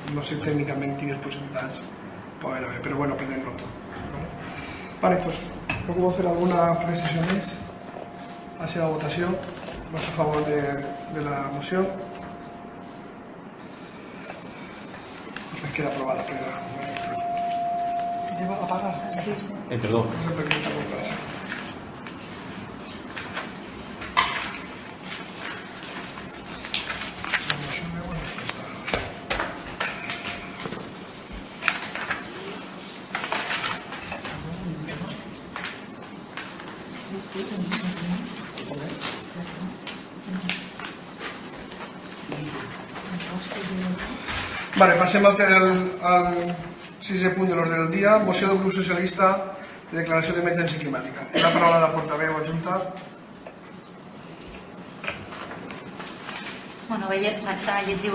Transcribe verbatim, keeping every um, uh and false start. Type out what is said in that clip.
no sé tècnicament quines possibilitats poden haver, però bueno, prenem nota. Vale, pues ¿puedo hacer alguna apreciación más hacia la votación? ¿Vos a favor de, de la moción? Pues queda aprobada, pero... ¿Debo apagar? Sí, sí. Eh, perdón. Vale, passem al, al sisè punt de l'ordre del dia, moció del grup socialista de declaració d'emergència climàtica. La paraula a la portaveu adjunta. Bueno, vaig a llegir